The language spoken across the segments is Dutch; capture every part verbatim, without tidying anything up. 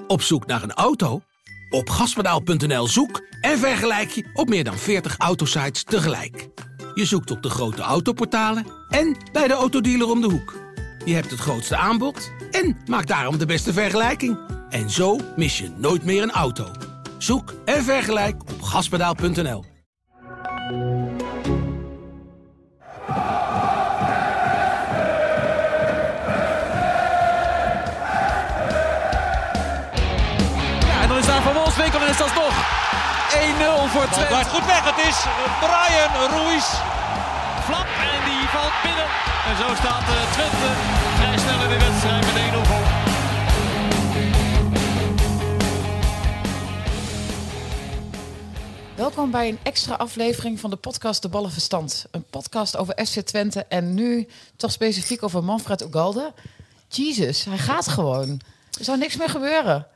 Op zoek naar een auto? Op gaspedaal punt n l zoek en vergelijk je op meer dan veertig autosites tegelijk. Je zoekt op de grote autoportalen en bij de autodealer om de hoek. Je hebt het grootste aanbod en maakt daarom de beste vergelijking. En zo mis je nooit meer een auto. Zoek en vergelijk op gaspedaal punt n l. Van Wolfswinkel en is dat nog één nul voor Twente. Het goed weg, het is Brian Ruiz. Flap en die valt binnen. En zo staat uh, Twente vrij snel in de wedstrijd met één nul voor. Welkom bij een extra aflevering van de podcast De Ballenverstand. Een podcast over F C Twente en nu toch specifiek over Manfred Ugalde. Jezus, hij gaat gewoon. Er zou niks meer gebeuren.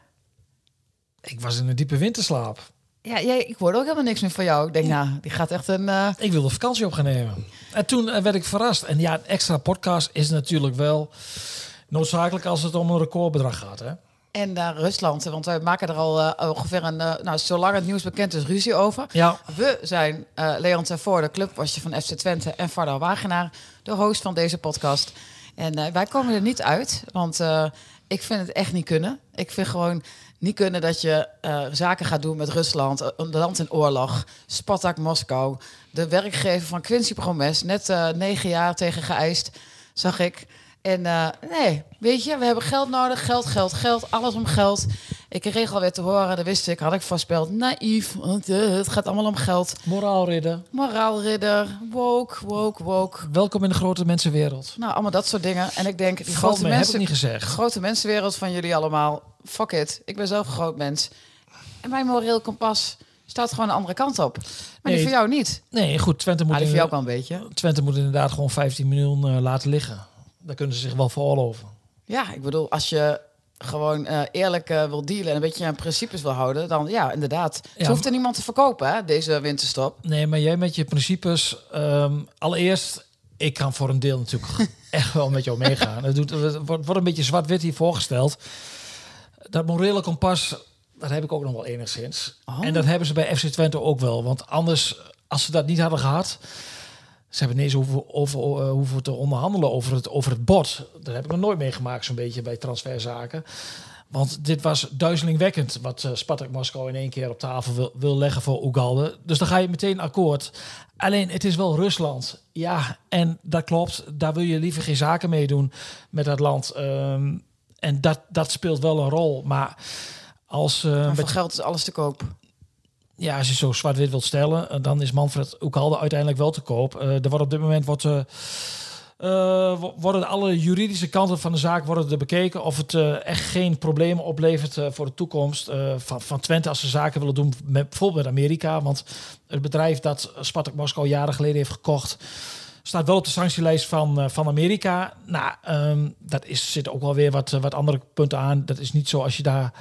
Ik was in een diepe winterslaap. Ja, jij, ik hoorde ook helemaal niks meer van jou. Ik denk, nou, die gaat echt een... Uh... Ik wilde vakantie op gaan nemen. En toen uh, werd ik verrast. En ja, een extra podcast is natuurlijk wel noodzakelijk als het om een recordbedrag gaat, hè? En naar uh, Rusland, want wij maken er al uh, ongeveer een... Uh, nou, zolang het nieuws bekend is, ruzie over. Ja. We zijn uh, Leon Tervoorde, de clubwatcher van F C Twente... en Varda Wagenaar, de host van deze podcast. En uh, wij komen er niet uit, want uh, ik vind het echt niet kunnen. Ik vind gewoon... niet kunnen dat je uh, zaken gaat doen met Rusland, een land in oorlog, Spartak Moskou. De werkgever van Quincy Promes, net uh, negen jaar tegen geëist, zag ik. En uh, nee, weet je, we hebben geld nodig, geld, geld, geld, alles om geld. Ik kreeg alweer te horen, dat wist ik, had ik voorspeld, naïef, want uh, het gaat allemaal om geld. Moraalridder. Moraalridder, woke, woke, woke. Welkom in de grote mensenwereld. Nou, allemaal dat soort dingen. En ik denk, die Valt grote mee, mensen, heb ik niet gezegd. grote mensenwereld van jullie allemaal, fuck it. Ik ben zelf een groot mens. En mijn moreel kompas staat gewoon de andere kant op. Maar nee, die voor jou niet. Nee, goed, Twente moet, Ah, die in, voor jou ook wel een beetje. Twente moet inderdaad gewoon vijftien miljoen uh, laten liggen. Daar kunnen ze zich wel veroorloven. Ja, ik bedoel, als je gewoon uh, eerlijk uh, wil dealen en een beetje aan principes wil houden, dan ja, inderdaad. Ja, Ze hoeft er niemand te verkopen, hè, deze winterstop. Nee, maar jij met je principes... Um, allereerst, ik kan voor een deel natuurlijk echt wel met jou meegaan. Het, doet, het wordt, wordt een beetje zwart-wit hier voorgesteld. Dat morele kompas, dat heb ik ook nog wel enigszins. Oh. En dat hebben ze bij F C Twente ook wel. Want anders, als ze dat niet hadden gehad... Ze hebben ineens hoeven, over, uh, hoeven te onderhandelen over het, over het bod. Dat heb ik nog nooit meegemaakt, zo'n beetje bij transferzaken. Want dit was duizelingwekkend wat uh, Spartak Moskou in één keer op tafel wil, wil leggen voor Ugalde. Dus dan ga je meteen akkoord. Alleen, het is wel Rusland. Ja, en dat klopt. Daar wil je liever geen zaken mee doen met dat land. Um, en dat, dat speelt wel een rol. Maar als... Uh, maar voor met geld is alles te koop. Ja, als je zo zwart-wit wilt stellen, dan is Manfred Ugalde uiteindelijk wel te koop. Uh, er wordt op dit moment wordt, uh, uh, worden alle juridische kanten van de zaak worden er bekeken of het uh, echt geen problemen oplevert uh, voor de toekomst uh, van, van Twente als ze zaken willen doen, met, bijvoorbeeld met Amerika. Want het bedrijf dat Spartak Moskou jaren geleden heeft gekocht, staat wel op de sanctielijst van, uh, van Amerika. Nou, um, dat is, zit ook wel weer wat, wat andere punten aan. Dat is niet zo als je daar...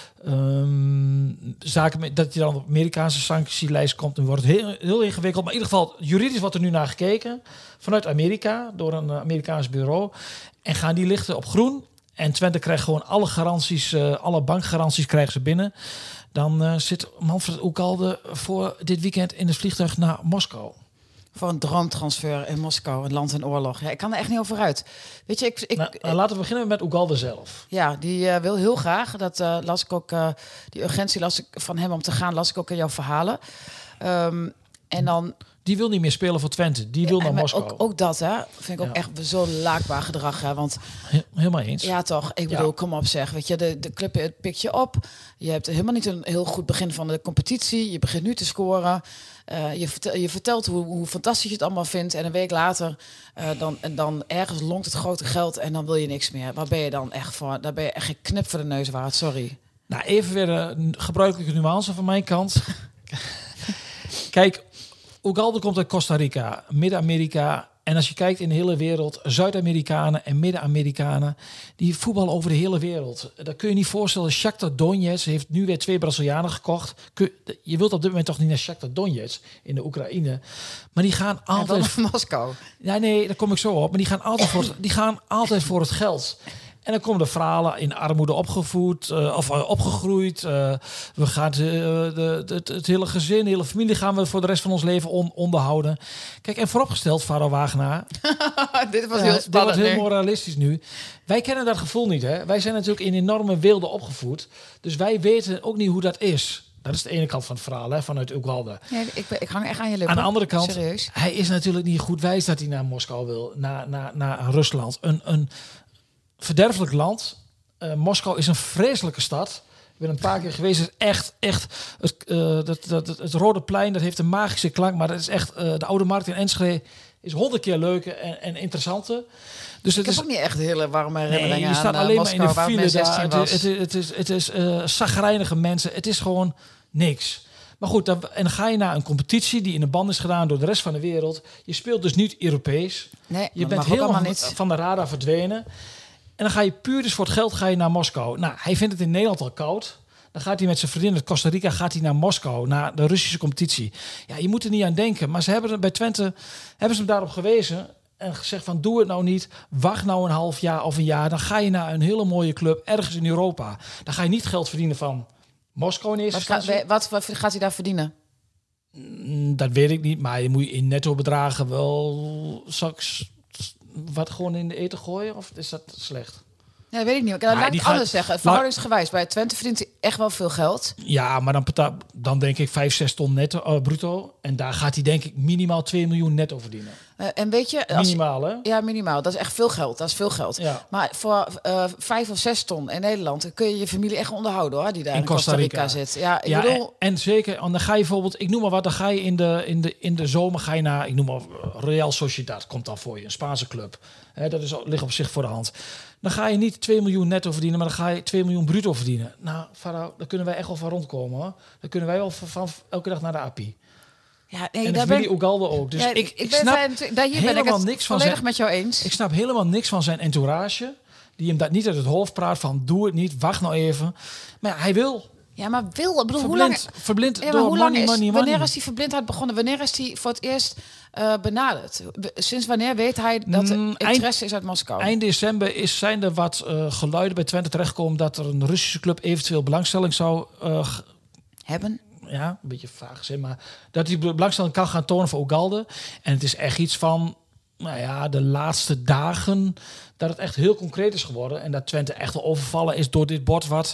Um, zaken met, dat je dan op de Amerikaanse sanctielijst komt, dan wordt het heel, heel ingewikkeld. Maar in ieder geval, juridisch wordt er nu naar gekeken vanuit Amerika door een uh, Amerikaans bureau. En gaan die lichten op groen. En Twente krijgt gewoon alle garanties, uh, alle bankgaranties krijgen ze binnen. Dan uh, zit Manfred Ugalde voor dit weekend in het vliegtuig naar Moskou. Voor een droomtransfer in Moskou, een land in oorlog. Ja, ik kan er echt niet over uit. Weet je, ik... ik nou, nou, laten we beginnen met Ugalde zelf. Ja, die uh, wil heel graag. Dat uh, las ik ook... Uh, die urgentie las ik van hem om te gaan, las ik ook in jouw verhalen. Um, en dan... Die wil niet meer spelen voor Twente. Die wil ja, naar maar Moskou. Ook, ook dat, hè? Vind ik ook ja. echt zo laakbaar gedrag, hè? Want... He- helemaal eens. Ja, toch. Ik bedoel, ja. kom op zeg. Weet je, de, de club het pikt je op. Je hebt helemaal niet een heel goed begin van de competitie. Je begint nu te scoren. Uh, je, vertel, je vertelt hoe, hoe fantastisch je het allemaal vindt. En een week later, uh, dan, en dan ergens lonkt het grote geld en dan wil je niks meer. Waar ben je dan echt voor? Daar ben je echt geen knip voor de neus waard. Sorry. Nou, even weer een gebruikelijke nuance van mijn kant. Kijk, Ugalde komt uit Costa Rica, Midden-Amerika. En als je kijkt in de hele wereld, Zuid-Amerikanen en Midden-Amerikanen, die voetballen over de hele wereld. Dat kun je niet voorstellen. Shakhtar Donetsk heeft nu weer twee Brazilianen gekocht. Je wilt op dit moment toch niet naar Shakhtar Donetsk in de Oekraïne. Maar die gaan altijd... Ja, Moskou. Ja, nee, daar kom ik zo op. Maar die gaan altijd voor, die gaan altijd voor het geld. En dan komen de verhalen in armoede opgevoed uh, of uh, opgegroeid. Uh, we gaan uh, de, de, het, het hele gezin, de hele familie gaan we voor de rest van ons leven on, onderhouden. Kijk, en vooropgesteld, Farao Wagenaar. Dit was uh, heel dit spannend. wordt heel nu. moralistisch nu. Wij kennen dat gevoel niet, hè? Wij zijn natuurlijk in enorme weelde opgevoed. Dus wij weten ook niet hoe dat is. Dat is de ene kant van het verhaal, hè, vanuit Ugalde. Nee, ik, ben, ik hang echt aan je lippen. Aan de andere kant, Serieus. hij is natuurlijk niet goed wijs dat hij naar Moskou wil, naar, naar, naar Rusland. Een, een verderfelijk land. Uh, Moskou is een vreselijke stad. Ik ben een paar keer geweest. Het is echt, echt het, uh, dat, dat, het, het Rode Plein, dat heeft een magische klank. Maar dat is echt, uh, de Oude Markt in Enschede is honderd keer leuker en, en interessanter. Dus het Ik heb is ook niet echt hele warme herinneringen nee, je staat aan uh, alleen Moskou, maar in de waar file ik daar. zestien Het, was. het, het is, het is uh, chagrijnige mensen. Het is gewoon niks. Maar goed, dan, en dan ga je naar een competitie die in de band is gedaan door de rest van de wereld. Je speelt dus niet Europees. Nee, Je dat bent mag ook helemaal allemaal niet. van de radar verdwenen. En dan ga je puur dus voor het geld ga je naar Moskou. Nou, hij vindt het in Nederland al koud. Dan gaat hij met zijn vriendin uit Costa Rica gaat hij naar Moskou, naar de Russische competitie. Ja, je moet er niet aan denken. Maar ze hebben er bij Twente hebben ze hem daarop gewezen en gezegd van doe het nou niet. Wacht nou een half jaar of een jaar. Dan ga je naar een hele mooie club ergens in Europa. Dan ga je niet geld verdienen van Moskou in eerste Wat, gaat, instantie. wat, wat gaat hij daar verdienen? Mm, Dat weet ik niet, maar je moet in netto bedragen wel straks wat gewoon in de eten gooien, of is dat slecht? Nee, weet ik niet. Ik kan Maar laat die ik gaat- anders zeggen. Verhoudingsgewijs. Bij Twente verdient hij echt wel veel geld. Ja, maar dan, beta- dan denk ik vijf, zes ton netto, uh, bruto. En daar gaat hij denk ik minimaal twee miljoen netto verdienen. Uh, en weet je... Als, Minimaal, hè? ja, minimaal. Dat is echt veel geld. Dat is veel geld. Ja. Maar voor uh, vijf of zes ton in Nederland kun je je familie echt onderhouden, hoor. Die daar in, In Costa Costa Rica, Rica. zit. Ja, ik Ja, bedoel... en, en zeker, en dan ga je bijvoorbeeld, ik noem maar wat, dan ga je in de, in de, in de zomer ga je naar, ik noem maar Real Sociedad, komt dan voor je, een Spaanse club. Hè, dat is, ligt op zich voor de hand. Dan ga je niet twee miljoen netto verdienen, maar dan ga je twee miljoen bruto verdienen. Nou, Farao, daar kunnen wij echt wel van rondkomen, hoor. Dan kunnen wij wel van, van elke dag naar de A P I. Ja, nee, En de daar familie ben, Ugalde ook. Dus ja, ik, ik, ben snap het- daar, hier ben ik helemaal het niks van volledig zijn, met jou eens. ik snap helemaal niks van zijn entourage. Die hem dat niet uit het hoofd praat van doe het niet, wacht nou even. Maar ja, hij wil. Ja, maar wil... Ik bedoel, hoe lang... Verblind, verblind Ja, maar door hoe lang money, is, money, wanneer money. is die verblindheid begonnen? Wanneer is die voor het eerst uh, benaderd? Sinds wanneer weet hij dat er Mm, interesse is uit Moskou? Eind december is, zijn er wat uh, geluiden bij Twente terechtgekomen dat er een Russische club eventueel belangstelling zou uh, g- Hebben? ja, een beetje vaag zin, maar dat die belangstelling kan gaan tonen voor Ugalde. En het is echt iets van, nou ja, de laatste dagen dat het echt heel concreet is geworden en dat Twente echt wel overvallen is door dit bord wat,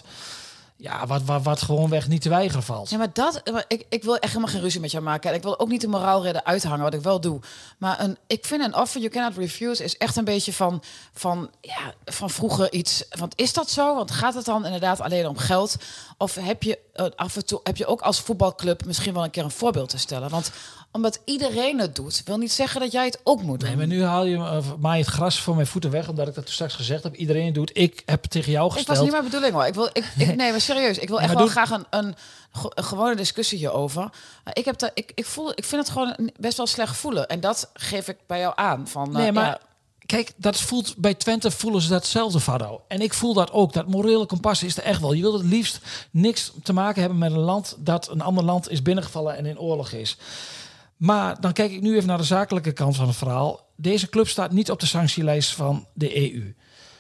ja, wat, wat, wat gewoonweg niet te weigeren valt. Ja, maar dat... maar Ik, ik wil echt helemaal geen ruzie met jou maken. En ik wil ook niet de moraalridder uithangen, wat ik wel doe. Maar een, ik vind een offer you cannot refuse is echt een beetje van, van, ja, van vroeger iets. Want is dat zo? Want gaat het dan inderdaad alleen om geld? Of heb je uh, af en toe heb je ook als voetbalclub misschien wel een keer een voorbeeld te stellen? Want omdat iedereen het doet, wil niet zeggen dat jij het ook moet doen. Nee, maar nu haal je uh, maai het gras voor mijn voeten weg, omdat ik dat toen straks gezegd heb. Iedereen doet. Ik heb tegen jou Ik gesteld. was niet mijn bedoeling, hoor. Ik wil, ik, ik, nee, maar serieus. Ik wil echt maar wel doe- graag een, een, ge- een gewone discussie hierover. Maar ik heb daar, ik, ik voel, ik vind het gewoon een- best wel slecht voelen. En dat geef ik bij jou aan. Van, uh, Nee, maar ja, kijk, dat voelt bij Twente voelen ze datzelfde, Farao. En ik voel dat ook. Dat morele kompas is er echt wel. Je wilt het liefst niks te maken hebben met een land dat een ander land is binnengevallen en in oorlog is. Maar dan kijk ik nu even naar de zakelijke kant van het verhaal. Deze club staat niet op de sanctielijst van de E U.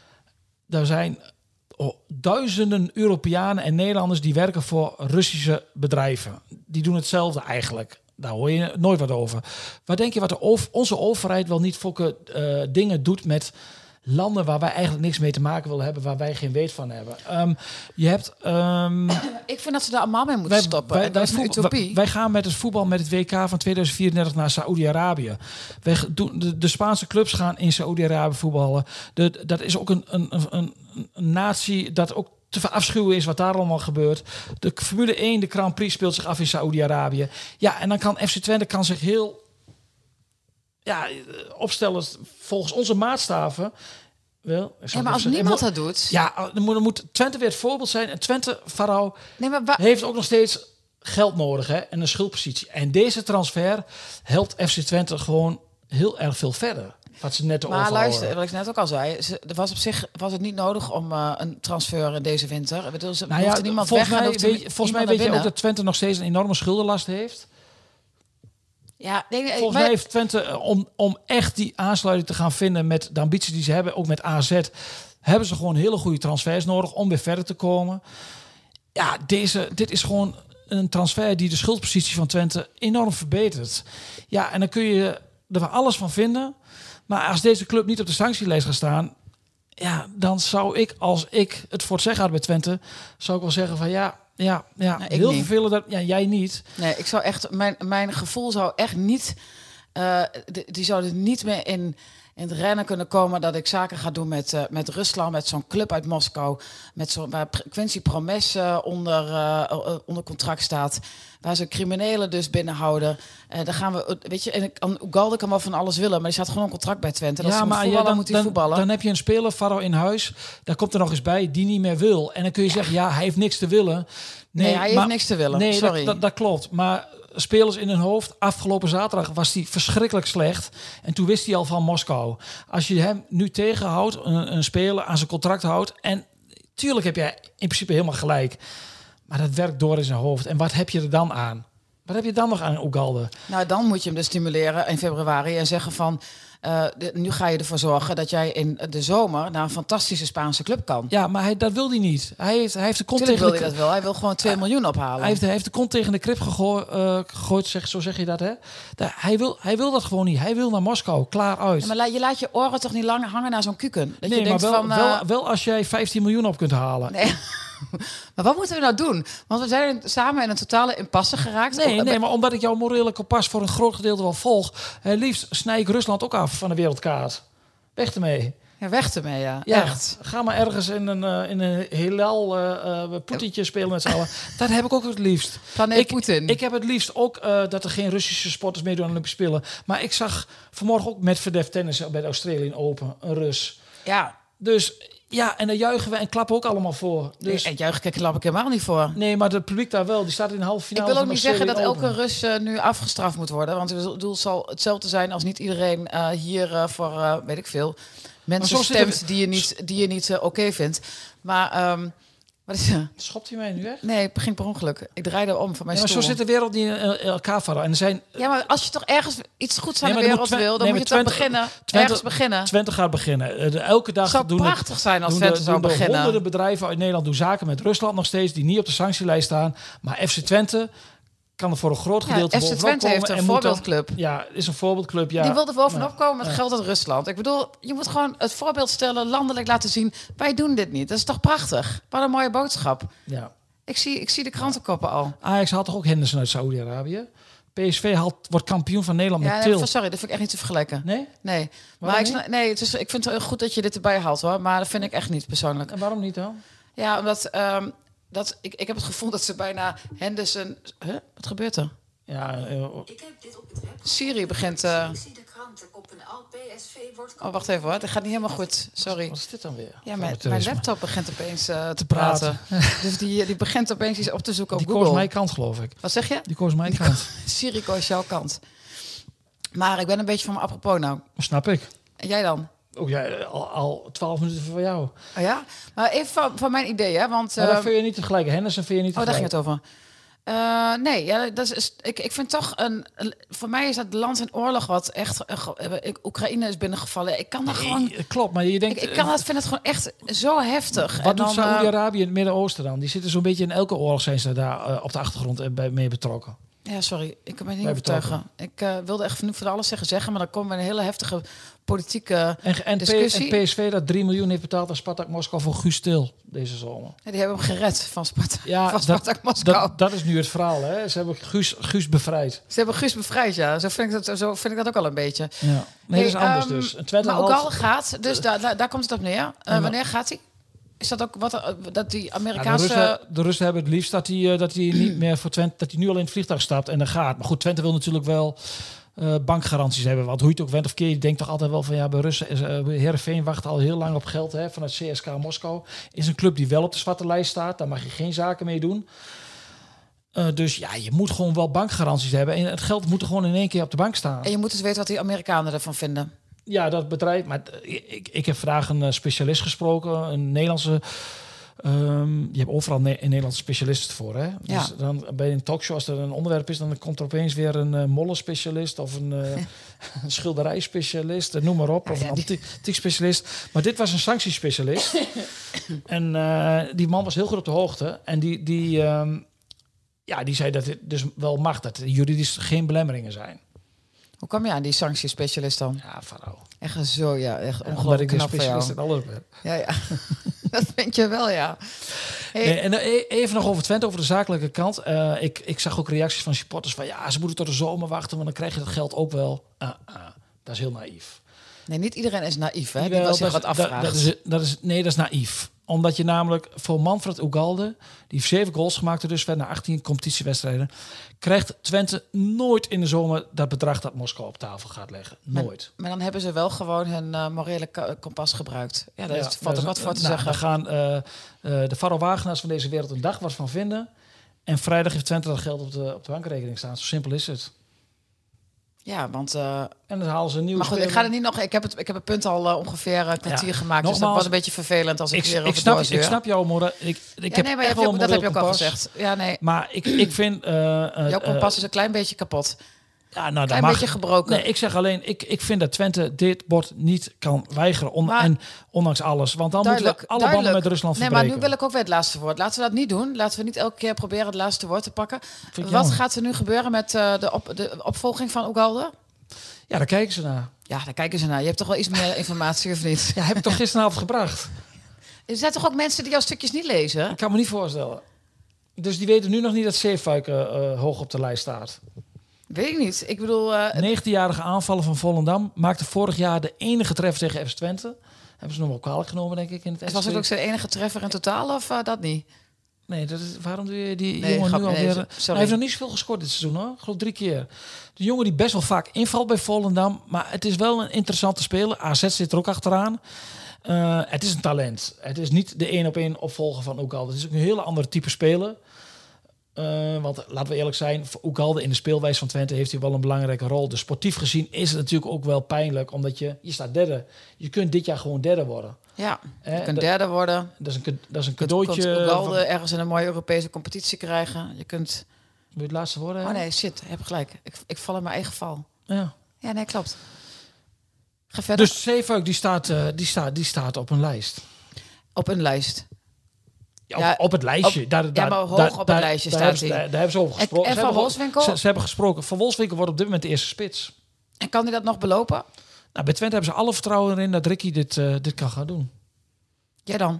Er zijn oh, duizenden Europeanen en Nederlanders die werken voor Russische bedrijven. Die doen hetzelfde eigenlijk. Daar hoor je nooit wat over. Wat denk je wat de over, onze overheid wel niet voor uh, dingen doet met landen waar wij eigenlijk niks mee te maken willen hebben, waar wij geen weet van hebben. Um, je hebt... Um, ik vind dat ze daar allemaal mee moeten wij, stoppen. wij, En dat is een voetbal- utopie. wij, wij gaan met het voetbal met het W K van tweeduizend vierendertig naar Saoedi-Arabië. Wij doen, de, de Spaanse clubs gaan in Saoedi-Arabië voetballen. De, dat is ook een, een, een, een natie dat ook te verafschuwen is wat daar allemaal gebeurt. De Formule één, de Grand Prix, speelt zich af in Saoedi-Arabië. Ja, en dan kan F C Twente kan zich heel ja, opstellen volgens onze maatstaven. Wel, ja, maar als niemand dat doet... Ja, dan moet, dan moet Twente weer het voorbeeld zijn. En Twente, Farao, Nee, maar wa- heeft ook nog steeds geld nodig, hè, en een schuldpositie. En deze transfer helpt F C Twente gewoon heel erg veel verder. Wat ze net Maar overhouden. luister, wat ik net ook al zei, ze, er was op zich was het niet nodig om uh, een transfer in deze winter. Ik bedoel, ze Nou ja, hoefde niemand volgens weg. mij, hoefde weet, je- volgens mij niemand weet je naar ook dat Twente nog steeds een enorme schuldenlast heeft. binnen. Ja, nee, nee, Volgens maar- mij heeft Twente, uh, om, om echt die aansluiting te gaan vinden met de ambities die ze hebben, ook met A Z, hebben ze gewoon hele goede transfers nodig om weer verder te komen. Ja, deze, dit is gewoon een transfer die de schuldpositie van Twente enorm verbetert. Ja, en dan kun je er van alles van vinden. Maar als deze club niet op de sanctielijst gaat staan, ja, dan zou ik, als ik het voor het zeggen had bij Twente, zou ik wel zeggen van ja, ja, ja, Nou, ik heel niet. vervelend. Dat, ja, jij niet. Nee, ik zou echt, mijn, mijn gevoel zou echt niet, uh, die, die zouden niet meer in, in het rennen kunnen komen dat ik zaken ga doen met, uh, met Rusland, met zo'n club uit Moskou, met zo'n waar Quincy Promes uh, onder, uh, uh, onder contract staat, waar ze criminelen dus binnenhouden. Uh, dan gaan we, weet je, en ik, Ugalde kan wel van alles willen, maar die staat gewoon een contract bij Twente. Dat Ja, maar ja, dan, moet hij dan, voetballen. dan heb je een speler, Faro in huis, daar komt er nog eens bij, die niet meer wil. En dan kun je zeggen, ja, hij heeft niks te willen. Nee, hij heeft maar, niks te willen. Nee, Sorry. Dat, dat, dat klopt. Maar spelers in hun hoofd, afgelopen zaterdag was hij verschrikkelijk slecht. En toen wist hij al van Moskou. Als je hem nu tegenhoudt, een, een speler aan zijn contract houdt, en tuurlijk heb jij in principe helemaal gelijk. Maar dat werkt door in zijn hoofd. En wat heb je er dan aan? Wat heb je dan nog aan Ugalde? Nou, dan moet je hem dus stimuleren in februari en zeggen van, uh, de, nu ga je ervoor zorgen dat jij in de zomer naar een fantastische Spaanse club kan. Ja, maar hij, dat wil hij niet. Hij heeft, hij heeft de kont Tuurlijk tegen wil de hij dat wel. Hij wil gewoon twee miljoen ophalen. Hij heeft, hij heeft de kont tegen de krip gegooid, uh, gegooid zeg, zo zeg je dat, hè? Da, hij, wil, hij wil dat gewoon niet. Hij wil naar Moskou, klaar uit. Ja, maar la, je laat je oren toch niet lang hangen naar zo'n kuken? Dat nee, je denkt maar wel, van, uh, wel, wel als jij vijftien miljoen op kunt halen. Nee. Maar wat moeten we nou doen? Want we zijn samen in een totale impasse geraakt. Nee, Op- nee, maar omdat ik jouw morele kompas voor een groot gedeelte wel volg, eh, liefst snij ik Rusland ook af van de wereldkaart. Weg ermee. Ja, weg ermee, ja. Ja, Echt. ga maar ergens in een, uh, in een heelal uh, uh, Poetientje spelen met z'n allen. Dat heb ik ook het liefst. Planeet ik, Poetin. Ik heb het liefst ook uh, dat er geen Russische sporters meedoen aan de Olympische Spelen. Maar ik zag vanmorgen ook met Medvedev tennis bij de Australian Open, een Rus. Ja. Dus ja, en daar juichen we en klappen ook allemaal voor. Dus, En juich ik klap ik helemaal niet voor. nee, maar het publiek daar wel, die staat in de halve Ik finale. wil ook van niet de zeggen dat Australian elke Open. Rus uh, nu afgestraft moet worden. Want ik bedoel, het zal hetzelfde zijn als niet iedereen uh, hier uh, voor, uh, weet ik veel, mensen zo zitten stemt we- die je niet, die je niet uh, oké vindt. Maar, um, wat is er? Schopt hij mij nu weg? Nee, het ging per ongeluk. Ik draaide om van mijn Ja, maar stoel. zo zit de wereld niet in uh, elkaar vallen. En er zijn Ja, maar als je toch ergens iets goeds aan Nee, de maar wereld dan moet wil, dan Twen- moet je nee, toch maar Twente- beginnen. Twente- ergens beginnen. Twente gaat beginnen. Uh, de, elke dag Het zou doen prachtig zijn als doen Twente de, zou doen de beginnen. honderden bedrijven uit Nederland doen zaken met Rusland nog steeds, die niet op de sanctielijst staan. Maar F C Twente kan er voor een groot Ja, gedeelte F C bovenop Twente komen heeft een en moet dan- voorbeeldclub. Ja, is een voorbeeldclub. Ja. Die wil er bovenop Ja. komen met geld uit Rusland. Ik bedoel, je moet gewoon het voorbeeld stellen, landelijk laten zien. Wij doen dit niet. Dat is toch prachtig? Wat een mooie boodschap. Ja. Ik zie, ik zie de krantenkoppen al. Ajax haalt toch ook Henderson uit Saoedi-Arabië? P S V haalt, wordt kampioen van Nederland Ja, met nee, Til. sorry, dat vind ik echt niet te vergelijken. Nee? Nee, maar Waarom ik, sna- nee het is, ik vind het heel goed dat je dit erbij haalt, hoor. Maar dat vind ik echt niet persoonlijk. En waarom niet dan? Ja, omdat um, dat, ik, ik heb het gevoel dat ze bijna Henderson... Huh? Wat gebeurt er? Ja, uh, Ik heb dit op het web. Siri begint... Uh... Ik zie de krantenkoppen al. P S V wordt Oh, wacht even hoor. Dat gaat niet helemaal goed. Sorry. wat is dit dan weer? Ja, mijn, Amateur mijn is maar. laptop begint opeens uh, te praten. praten. Dus die, die begint opeens iets op te zoeken Die op koos Google. mijn kant, geloof ik. Wat zeg je? Die koos mijn kant. Siri koos jouw kant. Maar ik ben een beetje van mijn apropos nou. Snap ik. En jij dan? Oh ja, al, al twaalf minuten voor jou. Oh ja? Maar even van, van mijn idee, hè. Want, Maar dat uh, vind je niet tegelijk. Henderson vind je niet oh, daar ging tegelijk. het over. Uh, nee, ja, dat is, ik, ik vind toch een, een- voor mij is dat land in oorlog wat echt. Uh, ge- ik, Oekraïne is binnengevallen. Ik kan dat gewoon. Nee, klopt, maar je denkt... Ik, ik kan dat, vind het gewoon echt zo heftig. Wat En doet dan, uh, Saoedi-Arabië in het Midden-Oosten dan? Die zitten zo'n beetje in elke oorlog zijn ze daar uh, op de achtergrond en bij mee betrokken. Ja, sorry, ik kan mij niet Wij overtuigen. Ik uh, wilde echt nu voor alles zeggen, zeggen, maar dan komen we in een hele heftige politieke En, en, P, discussie. en P S V dat drie miljoen heeft betaald aan Spartak Moskou voor Guus Til deze zomer. Ja, die hebben hem gered van Sparta, Ja, van Spartak dat, Moskou. dat, dat is nu het verhaal. Hè? Ze hebben Guus, Guus bevrijd. Ze hebben Guus bevrijd, ja. Zo vind ik dat, zo vind ik dat ook al een beetje. Ja. Nee, dat is Hey, anders um, dus. Een Twente maar ook haalt- al gaat, dus daar, daar, daar komt het op neer. Uh, maar- wanneer gaat hij? Is dat ook wat er- dat die Ja, de, Amerikaanse... Russen, de Russen hebben het liefst dat hij, uh, dat hij niet meer voor Twente, dat hij nu al in het vliegtuig stapt en dan gaat. Maar goed, Twente wil natuurlijk wel uh, bankgaranties hebben. Want hoe je het ook went of keer, je denkt toch altijd wel van ja, bij Russen is uh, Heerenveen wacht al heel lang op geld hè, vanuit C S K A Moskou. Is een club die wel op de zwarte lijst staat, daar mag je geen zaken mee doen. Uh, dus ja, je moet gewoon wel bankgaranties hebben en het geld moet er gewoon in één keer op de bank staan. En je moet dus weten wat die Amerikanen ervan vinden. Ja, dat bedrijf. Maar ik, ik heb vandaag een uh, specialist gesproken, een Nederlandse Um, je hebt overal ne- in Nederland specialisten voor. Hè? Dus Ja. dan bij een talkshow, als er een onderwerp is, dan komt er opeens weer een uh, mollenspecialist of een, uh, een schilderijspecialist, noem maar op, of Ja, een die- antiek-specialist. Maar dit was een sanctiespecialist. En uh, die man was heel goed op de hoogte. En die, die, um, ja, die zei dat het dus wel mag, dat er juridisch geen belemmeringen zijn. Hoe kwam je aan die sanctiespecialist dan? Ja, Faro. Echt zo, ja. Echt Omdat ik ongelooflijk de knap van jou. specialist in alles ben. Ja, ja. Dat vind je wel, ja. Hey, Nee, en uh, e- even nog over Twente, over de zakelijke kant. Uh, ik, ik zag ook reacties van supporters van... ja, ze moeten tot de zomer wachten, want dan krijg je dat geld ook wel. Uh, uh, dat is heel naïef. nee, niet iedereen is naïef, hè? Die Jawel, wel zich dat wat is- dat- afvraagt. Dat, is, dat is, nee, dat is naïef. Omdat je namelijk voor Manfred Ugalde... die heeft zeven goals gemaakt, er dus verder naar achttien competitiewedstrijden... krijgt Twente nooit in de zomer dat bedrag dat Moskou op tafel gaat leggen. Nooit. Maar dan hebben ze wel gewoon hun uh, morele ka- kompas gebruikt. Ja, daar Ja, is, valt dat ook is- wat voor te nou, zeggen. Dan gaan uh, uh, de Faro Wagenaars van deze wereld een dag wat van vinden. En vrijdag heeft Twente dat geld op de, op de bankrekening staan. Zo simpel is het. Ja, want... Uh, En dan halen ze een nieuwe maar goed, ik speler. ga er niet nog... Ik heb het, ik heb het punt al uh, ongeveer een kwartier Ja, gemaakt. Dus dat nogmaals, was een beetje vervelend als ik, Ik, weer ik, over snap, doorzeur. ik snap jouw moeder. Ik, ik Ja, heb nee, maar je echt hebt wel je- een dat heb je ook al moreel gezegd. Ja, nee. Maar ik, ik vind... Uh, uh, Jouw kompas uh, is een klein beetje kapot. ja, nou, dat Klein mag. beetje gebroken. Nee, ik zeg alleen, ik, ik vind dat Twente dit bord niet kan weigeren. On, Maar- en ondanks alles. Want dan Duidelijk, moeten we alle banden duidelijk. met Rusland Nee, verbreken. maar nu wil ik ook weer het laatste woord. Laten we dat niet doen. Laten we niet elke keer proberen het laatste woord te pakken. ik Wat jammer. gaat er nu gebeuren met uh, de, op, de opvolging van Ugalde? Ja, daar kijken ze naar. Ja, daar kijken ze naar. Je hebt toch wel iets meer informatie, of niet? Ja, heb ik toch gisteravond gebracht? Er zijn toch ook mensen die jouw stukjes niet lezen? Ik kan me niet voorstellen. Dus die weten nu nog niet dat Zeefuik uh, uh, hoog op de lijst staat. Weet ik niet. Ik bedoel... Uh, negentienjarige aanvaller van Volendam maakte vorig jaar de enige treffer tegen F C Twente. Hebben ze nog wel kwalijk genomen, denk ik, in het was het S V. ook zijn enige treffer in totaal, of uh, dat niet? Nee, dat is, waarom doe je die Nee, jongen grap, nu nee, alweer... sorry. Hij heeft nog niet zoveel gescoord dit seizoen, hoor. Ik geloof drie keer. De jongen die best wel vaak invalt bij Volendam. Maar het is wel een interessante speler. A Z zit er ook achteraan. Uh, het is een talent. Het is niet de één op één opvolger van Ugalde. Het is ook een hele andere type speler. Uh, want laten we eerlijk zijn, voor Ugalde in de speelwijze van Twente heeft hij wel een belangrijke rol. Dus sportief gezien is het natuurlijk ook wel pijnlijk, omdat je, je staat derde. Je kunt dit jaar gewoon derde worden. Ja, Hè, je kunt dat- derde worden. Dat is een, ca- dat is een Je kunt cadeautje. Ugalde van- ergens in een mooie Europese competitie krijgen. Je kunt... Wil je het laatste woorden Oh hebben? nee, shit. Je hebt gelijk. Ik, ik val in mijn eigen val. Ja. Ja, nee, klopt. Ga verder. Dus Zeefuik die staat, uh, die, staat, die staat op een lijst. Op een lijst. Ja, op, Ja, op het lijstje. op- daar, ja, daar, maar hoog daar, op het daar- lijstje daar staat hebben ze- hij. Daar, daar hebben ze over En- gesproken. en Ze Van hebben- Wolfswinkel? Ze, ze hebben gesproken. Van Wolfswinkel wordt op dit moment de eerste spits. En kan hij dat nog belopen? Nou, bij Twente hebben ze alle vertrouwen erin dat Ricky dit, uh, dit kan gaan doen. Jij dan?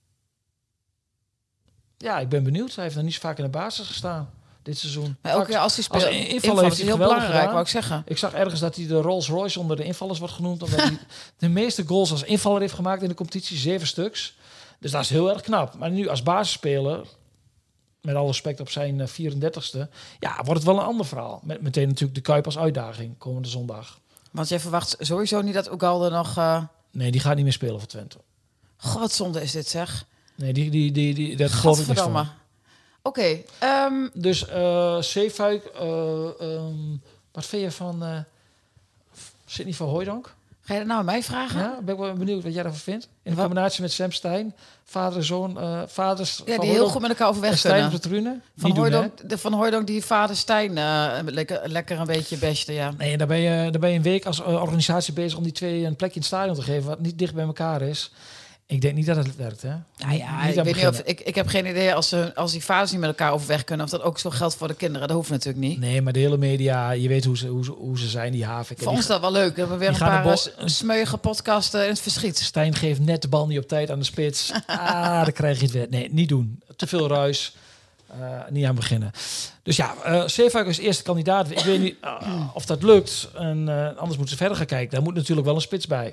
Ja, ik ben benieuwd. Hij heeft nog niet zo vaak in de basis gestaan dit seizoen. Maar elke Vaak- keer als hij speelt, als invaller invallen heeft is hij heel geweldig belangrijk, gedaan. wou ik zeggen. Ik zag ergens dat hij de Rolls Royce onder de invallers wordt genoemd. Omdat hij de meeste goals als invaller heeft gemaakt in de competitie. Zeven stuks. Dus dat is heel erg knap. Maar nu als basisspeler, met alle respect op zijn vierendertigste... ja, wordt het wel een ander verhaal. Met meteen natuurlijk de Kuip als uitdaging komende zondag. Want jij verwacht sowieso niet dat Ugalde nog... Uh... Nee, die gaat niet meer spelen voor Twente. God, wat zonde is dit, zeg. Nee, die, die, die, die, dat geloof ik niet Godverdamme. van. Oké, okay, um, Dus uh, Zeefuik, uh, um, wat vind je van uh, Sidney van Hooijdonk? ga je dat nou aan mij vragen? Ja, ben ik wel benieuwd wat jij daarvan vindt. In Wat? combinatie met Sam Stein, vader en zoon, uh, vaders Ja, van die heel Hooijdonk goed met elkaar overweg en Stijn op kunnen. de tribune. Van Niet doen, hè? Hooijdonk, de Van Hooijdonk die vader Stijn uh, lekker, lekker een beetje beste, ja. Nee, daar ben, je, daar ben je een week als uh, organisatie bezig om die twee een plekje in het stadion te geven, wat niet dicht bij elkaar is. Ik denk niet dat het werkt, hè? Nou ja, Niet ik, aan weet niet of, beginnen. ik, ik heb geen idee als, ze, als die vaders niet met elkaar overweg kunnen... of dat ook zo geldt voor de kinderen. Dat hoeft natuurlijk niet. Nee, maar de hele media, je weet hoe ze, hoe ze, hoe ze zijn, die Havik. Voor ons is dat wel leuk. We hebben weer een die gaan paar de bo- uh, smeuïge podcasten in het verschiet. Stijn geeft net de bal niet op tijd aan de spits. Ah, dan krijg je het weer. Nee, niet doen. Te veel ruis. Uh, niet aan beginnen. Dus ja, uh, Zeefuik is eerste kandidaat. Ik weet niet uh, of dat lukt. En, uh, anders moeten ze verder gaan kijken. Daar moet natuurlijk wel een spits bij.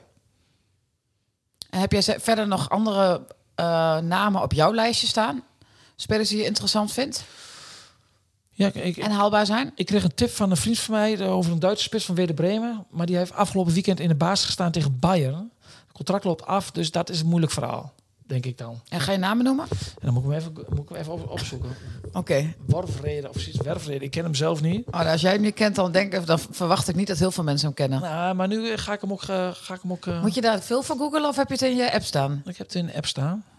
En heb jij ze- verder nog andere uh, namen op jouw lijstje staan? Spelers die je interessant vindt Ja, ik, en haalbaar zijn? ik kreeg een tip van een vriend van mij uh, over een Duitse spits van Werder Bremen. Maar die heeft afgelopen weekend in de basis gestaan tegen Bayern. Het contract loopt af, dus dat is een moeilijk verhaal. Denk ik dan. En ga je namen noemen? En dan moet ik hem even, moet ik hem even op, opzoeken. Oké. Okay. Worfreden of zoiets. Werfreden. Ik ken hem zelf niet. Oh, als jij hem niet kent, dan, denk ik, dan verwacht ik niet dat heel veel mensen hem kennen. Nou, maar nu uh, ga ik hem ook... Uh, ga ik hem ook uh... Moet je daar veel voor googlen of heb je het in je app staan? Ik heb het in de app staan.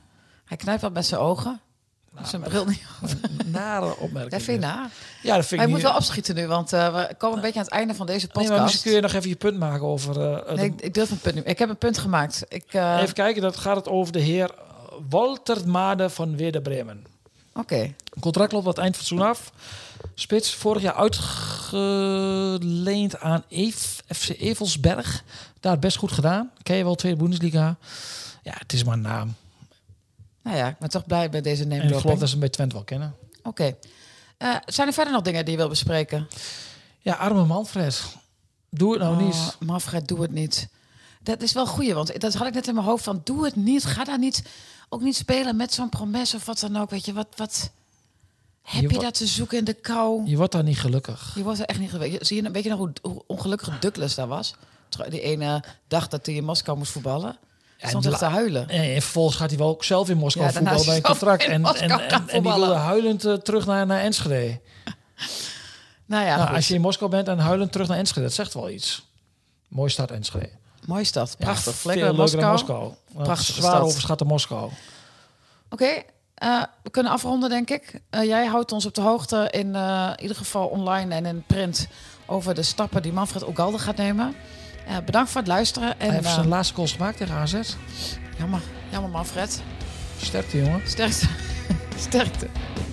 Hij knijpt wat met zijn ogen. Nou, zijn bril niet op. Nare opmerking. Dat vind je na? Ja, dat vind ik Hij niet. moet wel opschieten nu, want uh, we komen een beetje aan het einde van deze podcast. Nee, maar misschien kun je nog even je punt maken over... Uh, nee, de... ik, ik durf een punt niet. Ik heb een punt gemaakt. Ik, uh... Even kijken, dat gaat het over de heer Walter Made van Werder Bremen. Oké. Okay. Een contract loopt aan het eind van het seizoen af. Spits, vorig jaar uitgeleend aan F C Evelsberg. Daar best goed gedaan. Ken je wel, Tweede Bundesliga. Ja, het is maar een naam. Nou ja, ik ben toch blij bij deze name. En ik geloof dat ze hem bij Twente wel kennen. Oké. Okay. Uh, zijn er verder nog dingen die je wil bespreken? Ja, arme Manfred. Doe het nou oh, niet. Manfred, doe het niet. Dat is wel goed, want dat had ik net in mijn hoofd van... doe het niet, ga daar niet... ook niet spelen met zo'n promes of wat dan ook. Weet je, wat... wat heb je, je dat te zoeken in de kou? Je wordt daar niet gelukkig. Je wordt er echt niet gelukkig. Zie je, weet je nog hoe, hoe ongelukkig Douglas daar was? Die ene dag dat hij in Moskou moest voetballen... Ja, stond echt te huilen. En, en vervolgens gaat hij wel ook zelf in Moskou ja, voetballen bij een contract. En, en, en, en, en die wilde huilend uh, terug naar, naar Enschede. Nou ja, nou, als je in Moskou bent en huilend terug naar Enschede, dat zegt wel iets. Mooie stad Enschede. Mooie stad, prachtig. Ja, veel leuker dan Moskou. Prachtig. Zwaar overschatte Moskou. Oké, okay, uh, we kunnen afronden, denk ik. Uh, jij houdt ons op de hoogte, in uh, ieder geval online en in print, over de stappen die Manfred Ugalde gaat nemen. Uh, bedankt voor het luisteren. En, Hij heeft uh, zijn laatste goal gemaakt tegen A Z. Jammer, jammer Manfred. Sterkte, jongen. Sterkte. Sterkte.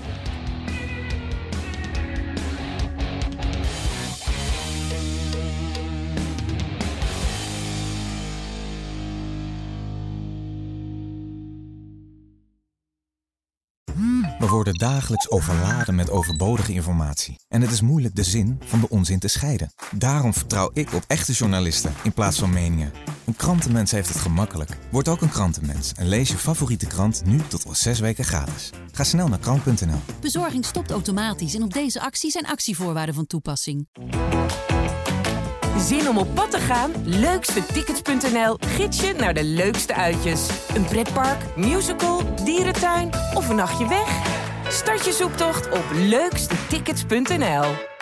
We worden dagelijks overladen met overbodige informatie. En het is moeilijk de zin van de onzin te scheiden. Daarom vertrouw ik op echte journalisten in plaats van meningen. Een krantenmens heeft het gemakkelijk. Word ook een krantenmens en lees je favoriete krant nu tot al zes weken gratis. Ga snel naar krant punt n l. Bezorging stopt automatisch en op deze actie zijn actievoorwaarden van toepassing. Zin om op pad te gaan? leukste tickets punt n l gids je naar de leukste uitjes. Een pretpark, musical, dierentuin of een nachtje weg? Start je zoektocht op leukste tickets punt n l.